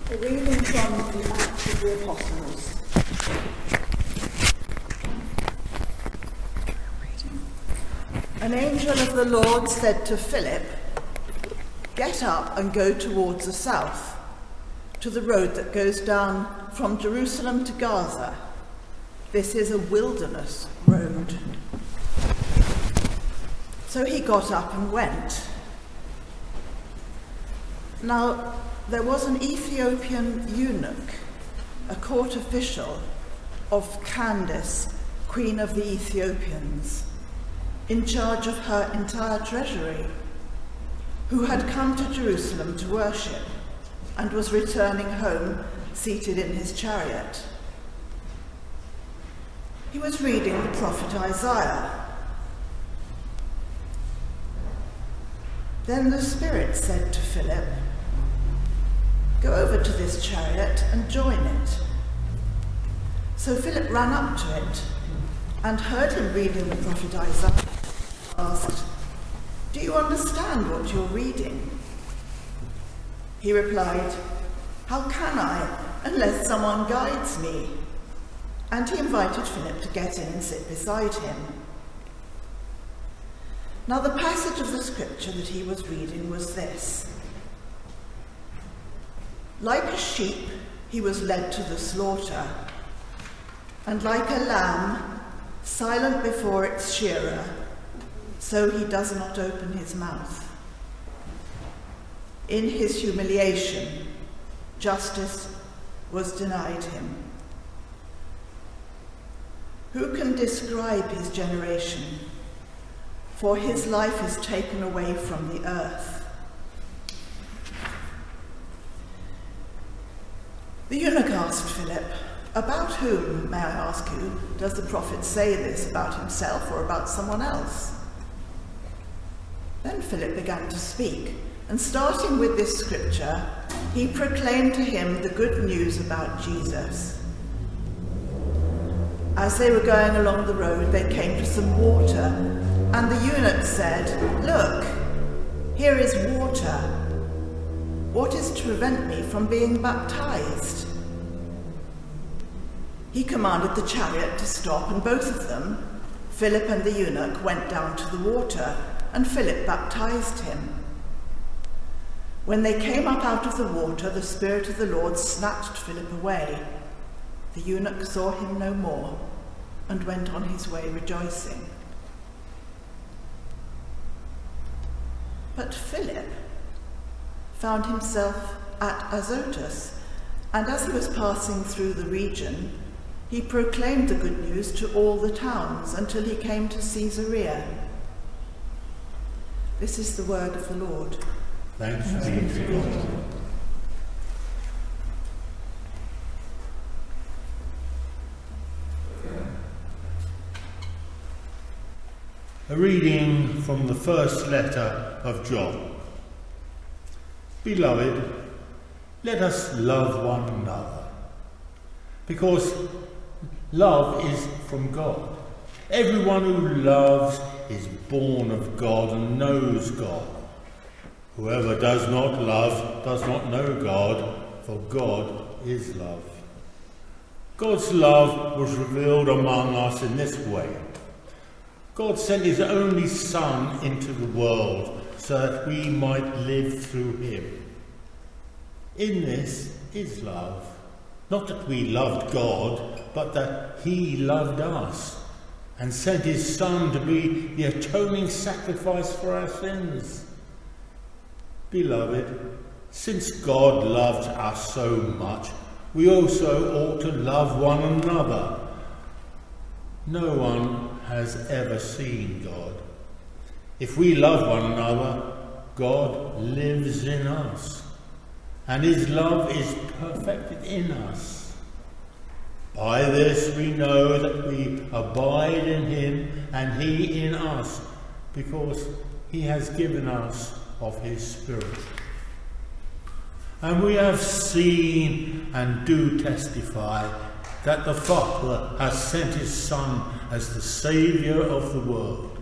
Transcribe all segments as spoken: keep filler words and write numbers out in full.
A reading from the Acts of the Apostles. An angel of the Lord said to Philip, "Get up and go towards the south, to the road that goes down from Jerusalem to Gaza. This is a wilderness road." So he got up and went. Now, there was an Ethiopian eunuch, a court official of Candace, queen of the Ethiopians, in charge of her entire treasury, who had come to Jerusalem to worship and was returning home seated in his chariot. He was reading the prophet Isaiah. Then the Spirit said to Philip, "Go over to this chariot and join it." So Philip ran up to it and heard him reading the prophet Isaiah. Asked, "Do you understand what you're reading?" He replied, "How can I, unless someone guides me?" And he invited Philip to get in and sit beside him. Now the passage of the scripture that he was reading was this: "Like a sheep he was led to the slaughter, and like a lamb silent before its shearer, so he does not open his mouth. In his humiliation, justice was denied him. Who can describe his generation? For his life is taken away from the earth." The eunuch asked Philip, "About whom, may I ask you, does the prophet say this, about himself or about someone else?" Then Philip began to speak, and starting with this scripture, he proclaimed to him the good news about Jesus. As they were going along the road, they came to some water, and the eunuch said, "Look, here is water. What is to prevent me from being baptized?" He commanded the chariot to stop, and both of them, Philip and the eunuch, went down to the water, and Philip baptized him. When they came up out of the water, the Spirit of the Lord snatched Philip away. The eunuch saw him no more and went on his way rejoicing. But Philip found himself at Azotus, and as he was passing through the region, he proclaimed the good news to all the towns until he came to Caesarea. This is the word of the Lord. Thanks be to God. A reading from the first letter of John. Beloved, let us love one another, because love is from God. Everyone who loves is born of God and knows God. Whoever does not love does not know God, for God is love. God's love was revealed among us in this way. God sent his only Son into the world so that we might live through him. In this is love, not that we loved God, but that he loved us and sent his Son to be the atoning sacrifice for our sins. Beloved, since God loved us so much, we also ought to love one another. No one has ever seen God. If we love one another, God lives in us, and his love is perfected in us. By this we know that we abide in him and he in us, because he has given us of his Spirit. And we have seen and do testify that the Father has sent his Son as the Saviour of the world.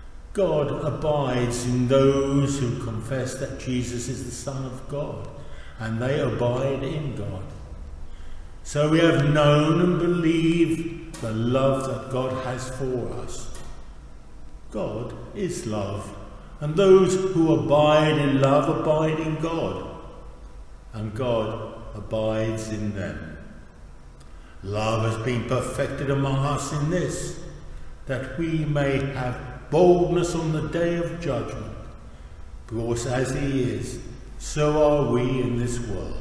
God abides in those who confess that Jesus is the Son of God, and they abide in God. So we have known and believed the love that God has for us. God is love, and those who abide in love abide in God, and God abides in them. Love has been perfected among us in this, that we may have boldness on the day of judgment, because as he is, so are we in this world.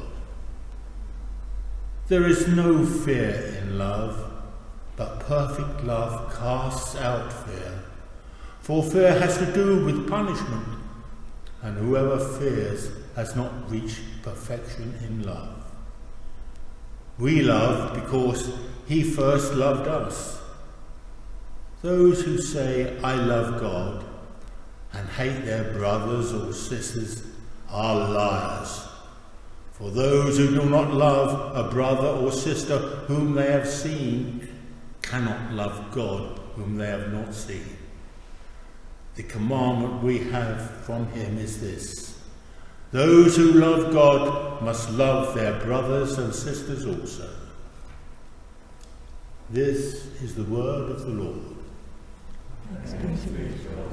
There is no fear in love, but perfect love casts out fear. For fear has to do with punishment, and whoever fears has not reached perfection in love. We love because he first loved us. Those who say, I love God, and hate their brothers or sisters are liars. For those who do not love a brother or sister whom they have seen cannot love God whom they have not seen. The commandment we have from him is this: those who love God must love their brothers and sisters also. This is the word of the Lord. Thanks be to God.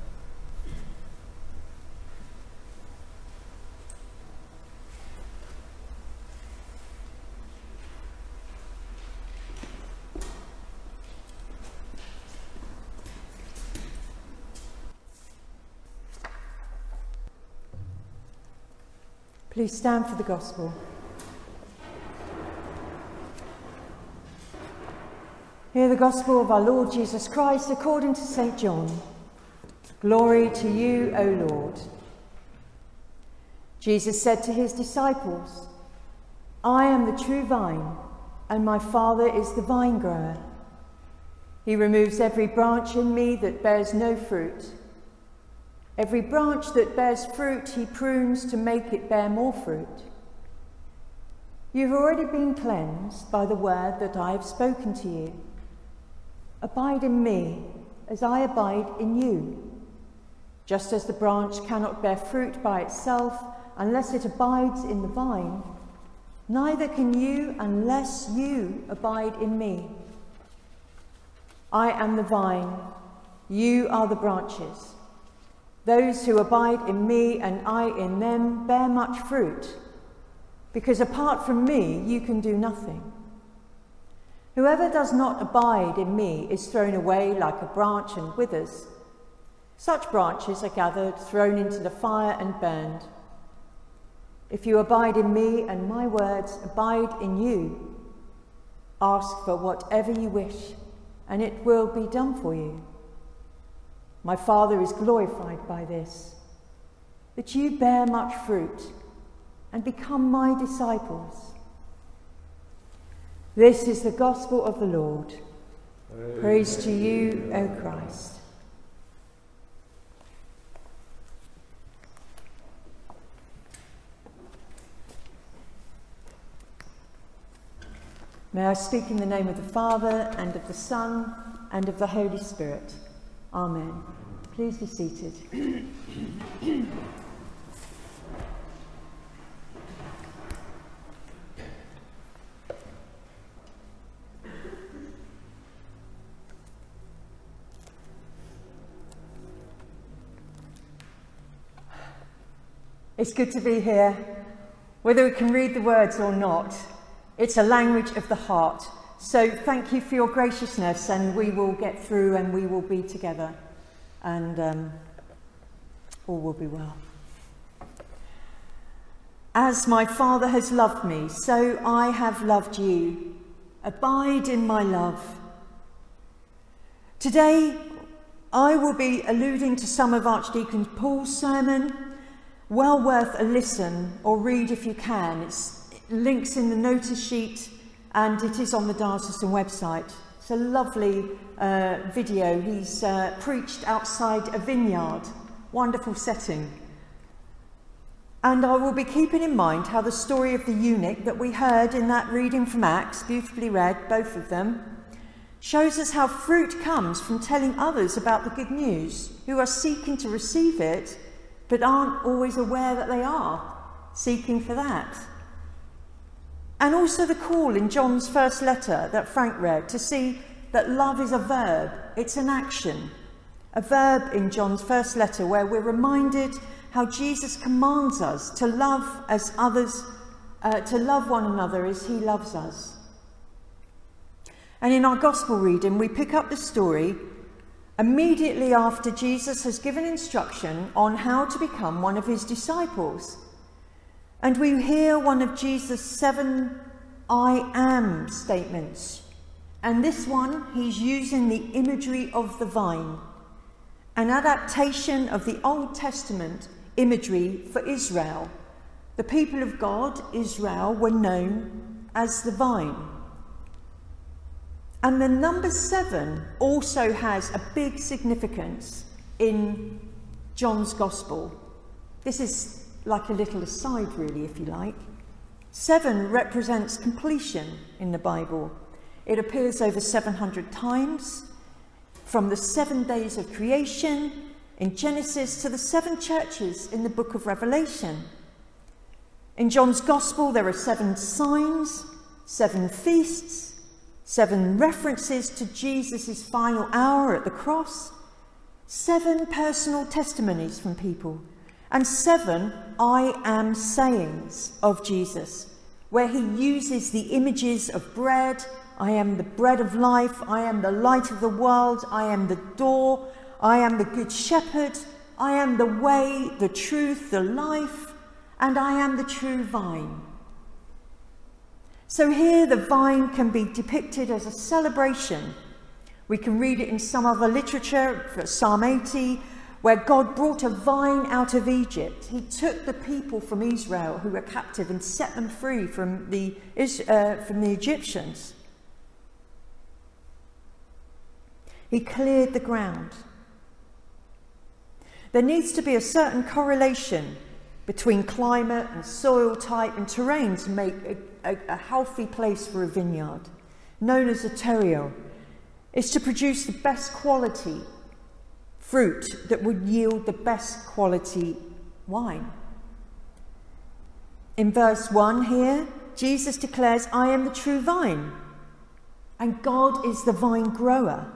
Please stand for the Gospel. Hear the Gospel of our Lord Jesus Christ according to Saint John. Glory to you, O Lord. Jesus said to his disciples, I am the true vine, and my Father is the vine grower. He removes every branch in me that bears no fruit. Every branch that bears fruit he prunes to make it bear more fruit. You've already been cleansed by the word that I have spoken to you. Abide in me as I abide in you. Just as the branch cannot bear fruit by itself unless it abides in the vine, neither can you unless you abide in me. I am the vine, you are the branches. Those who abide in me and I in them bear much fruit, because apart from me you can do nothing. Whoever does not abide in me is thrown away like a branch and withers. Such branches are gathered, thrown into the fire and burned. If you abide in me and my words abide in you, ask for whatever you wish, and it will be done for you. My Father is glorified by this, that you bear much fruit and become my disciples. This is the gospel of the Lord. Praise, Praise to you, O Christ. May I speak in the name of the Father, and of the Son, and of the Holy Spirit. Amen. Please be seated. It's good to be here. Whether we can read the words or not, it's a language of the heart. So thank you for your graciousness, and we will get through and we will be together, and um, all will be well. As my Father has loved me, so I have loved you. Abide in my love. Today, I will be alluding to some of Archdeacon Paul's sermon. Well worth a listen, or read if you can. It's links in the notice sheet, and it is on the diocesan website. It's a lovely uh, video. He's uh, preached outside a vineyard. Wonderful setting. And I will be keeping in mind how the story of the eunuch that we heard in that reading from Acts, beautifully read, both of them, shows us how fruit comes from telling others about the good news, who are seeking to receive it, but aren't always aware that they are. seeking for that. And also the call in John's first letter that Frank read to see that love is a verb, it's an action. A verb in John's first letter where we're reminded how Jesus commands us to love as others, uh, to love one another as he loves us. And in our gospel reading, we pick up the story immediately after Jesus has given instruction on how to become one of his disciples. And we hear one of Jesus' seven I am statements. And this one, he's using the imagery of the vine, an adaptation of the Old Testament imagery for Israel. The people of God, Israel, were known as the vine. And the number seven also has a big significance in John's Gospel. This is like a little aside, really, if you like. Seven represents completion in the Bible. It appears over seven hundred times, from the seven days of creation in Genesis to the seven churches in the book of Revelation. In John's Gospel, there are seven signs, seven feasts, seven references to Jesus' final hour at the cross, seven personal testimonies from people, and seven I am sayings of Jesus, where he uses the images of bread. I am the bread of life, I am the light of the world, I am the door, I am the good shepherd, I am the way, the truth, the life, and I am the true vine. So here the vine can be depicted as a celebration. We can read it in some other literature, Psalm eighty, where God brought a vine out of Egypt. He took the people from Israel who were captive and set them free from the, uh, from the Egyptians. He cleared the ground. There needs to be a certain correlation between climate and soil type and terrain to make a, a, a healthy place for a vineyard, known as a terroir. It's to produce the best quality fruit that would yield the best quality wine. In verse one here, Jesus declares, I am the true vine, and God is the vine grower.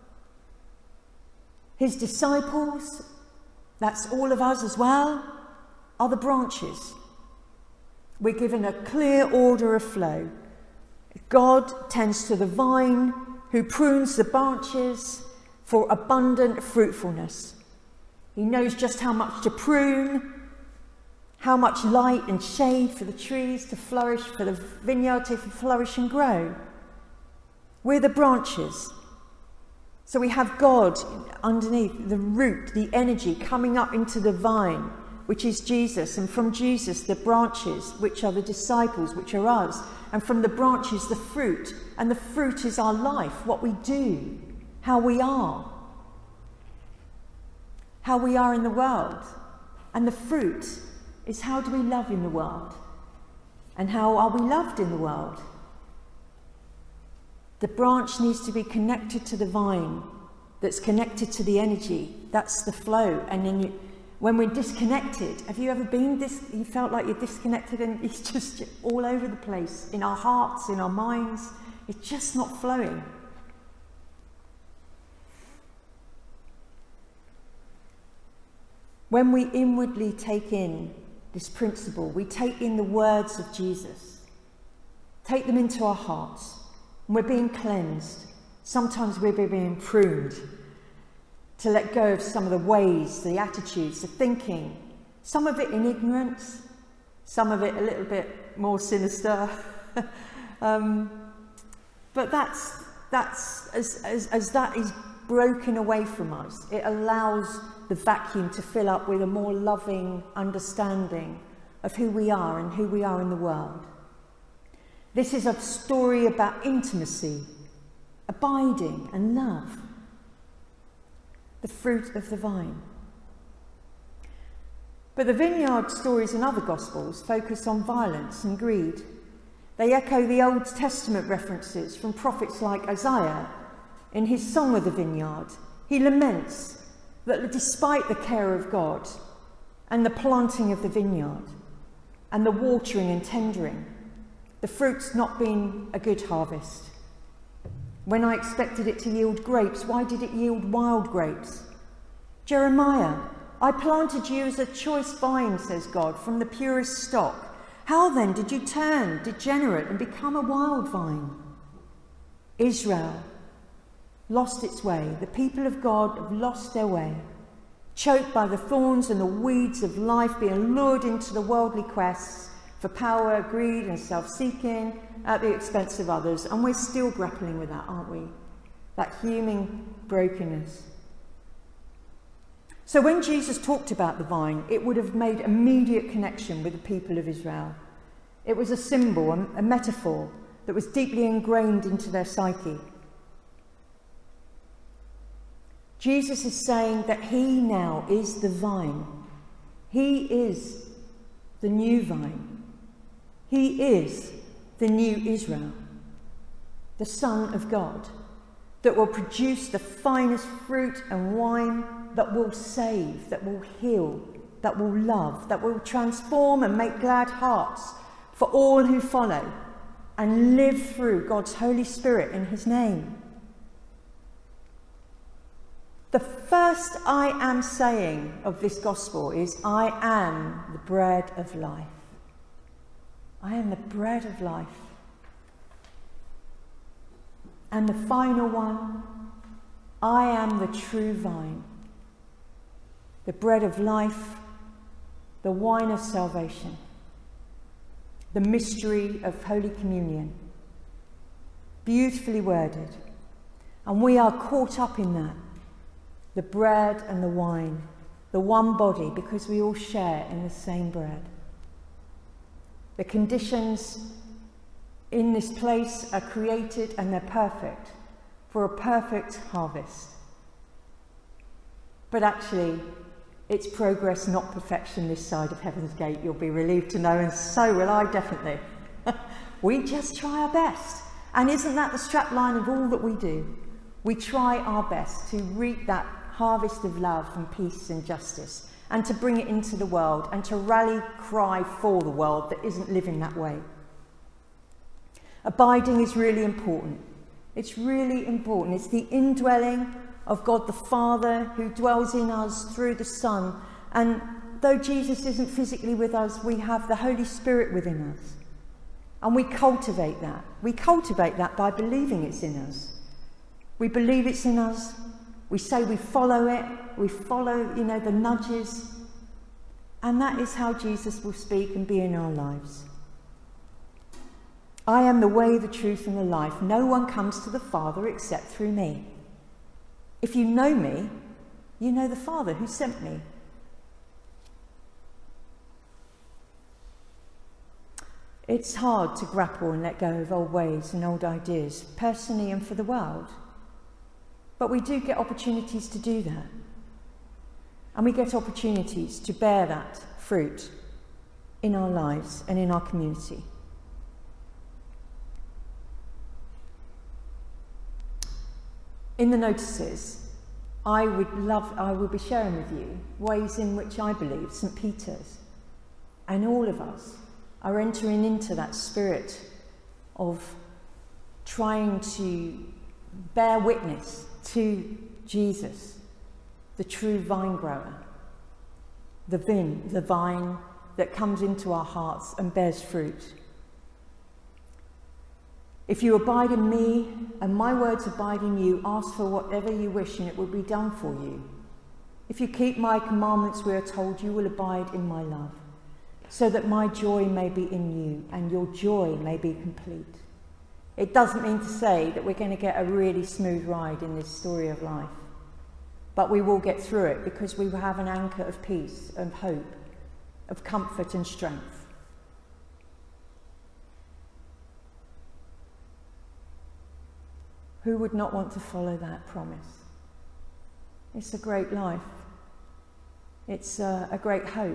His disciples, that's all of us as well, are the branches. We're given a clear order of flow. God tends to the vine, who prunes the branches for abundant fruitfulness. He knows just how much to prune, how much light and shade for the trees to flourish, for the vineyard to flourish and grow. We're the branches. So we have God underneath, the root, the energy coming up into the vine, which is Jesus, and from Jesus the branches, which are the disciples, which are us, and from the branches the fruit, and the fruit is our life, what we do, how we are, how we are in the world, and the fruit is how do we love in the world, and how are we loved in the world. The branch needs to be connected to the vine, that's connected to the energy, that's the flow, and then you, when we're disconnected, have you ever been dis- you felt like you're disconnected and it's just all over the place, in our hearts, in our minds, it's just not flowing. When we inwardly take in this principle, we take in the words of Jesus, take them into our hearts, and we're being cleansed. Sometimes we're being pruned to let go of some of the ways, the attitudes, the thinking, some of it in ignorance, some of it a little bit more sinister. um, but that's, that's as, as, as that is broken away from us, it allows the vacuum to fill up with a more loving understanding of who we are and who we are in the world. This is a story about intimacy, abiding and love, the fruit of the vine. But the vineyard stories in other Gospels focus on violence and greed. They echo the Old Testament references from prophets like Isaiah. In his Song of the Vineyard, he laments that despite the care of God and the planting of the vineyard, and the watering and tendering. The fruit's not been a good harvest. When I expected it to yield grapes, why did it yield wild grapes? Jeremiah, I planted you as a choice vine, says God, from the purest stock. How then did you turn degenerate and become a wild vine? Israel lost its way. The people of God have lost their way, choked by the thorns and the weeds of life, being lured into the worldly quests for power, greed and self-seeking at the expense of others. And we're still grappling with that, aren't we? That human brokenness. So when Jesus talked about the vine, it would have made immediate connection with the people of Israel. It was a symbol, a, a metaphor that was deeply ingrained into their psyche. Jesus is saying that he now is the vine. He is the new vine. He is the new Israel, the Son of God, that will produce the finest fruit and wine, that will save, that will heal, that will love, that will transform and make glad hearts for all who follow and live through God's Holy Spirit in his name. The first I am saying of this gospel is, I am the bread of life. I am the bread of life. And the final one, I am the true vine, the bread of life, the wine of salvation, the mystery of Holy Communion. Beautifully worded. And we are caught up in that. The bread and the wine, the one body, because we all share in the same bread. The conditions in this place are created and they're perfect for a perfect harvest. But actually, it's progress, not perfection, this side of Heaven's Gate, you'll be relieved to know, and so will I definitely. We just try our best. And isn't that the strapline of all that we do? We try our best to reap that harvest of love and peace and justice, and to bring it into the world, and to rally cry for the world that isn't living that way. Abiding is really important. It's really important. It's the indwelling of God the Father who dwells in us through the Son. And though Jesus isn't physically with us, we have the Holy Spirit within us. And we cultivate that. We cultivate that by believing it's in us. We believe it's in us. We say we follow it. We follow, you know, the nudges. And that is how Jesus will speak and be in our lives. I am the way, the truth, and the life. No one comes to the Father except through me. If you know me, you know the Father who sent me. It's hard to grapple and let go of old ways and old ideas, personally and for the world. But we do get opportunities to do that. And we get opportunities to bear that fruit in our lives and in our community. In the notices, I would love, I will be sharing with you ways in which I believe Saint Peter's and all of us are entering into that spirit of trying to bear witness to Jesus, the true vine grower, the vine, the vine that comes into our hearts and bears fruit. If you abide in me and my words abide in you, ask for whatever you wish and it will be done for you. If you keep my commandments, we are told, you will abide in my love, so that my joy may be in you and your joy may be complete. It doesn't mean to say that we're going to get a really smooth ride in this story of life, but we will get through it because we will have an anchor of peace, of hope, of comfort and strength. Who would not want to follow that promise? It's a great life. It's a, a great hope.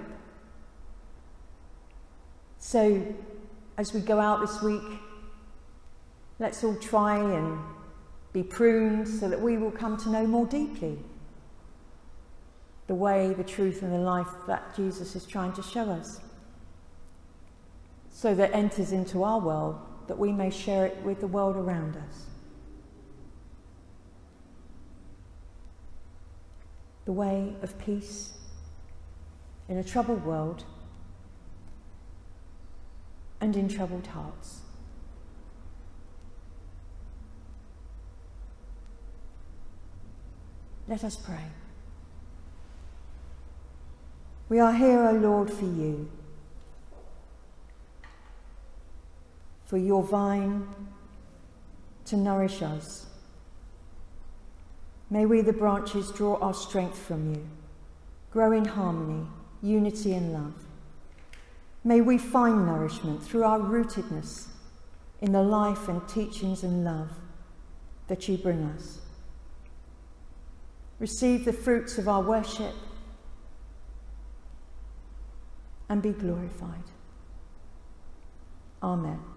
So, as we go out this week, let's all try and be pruned so that we will come to know more deeply the way, the truth, and the life that Jesus is trying to show us. so that enters into our world, that we may share it with the world around us. The way of peace in a troubled world and in troubled hearts. Let us pray. We are here, O Lord, for you, for your vine to nourish us. May we, the branches, draw our strength from you, grow in harmony, unity and love. May we find nourishment through our rootedness in the life and teachings and love that you bring us. Receive the fruits of our worship and be glorified. Amen.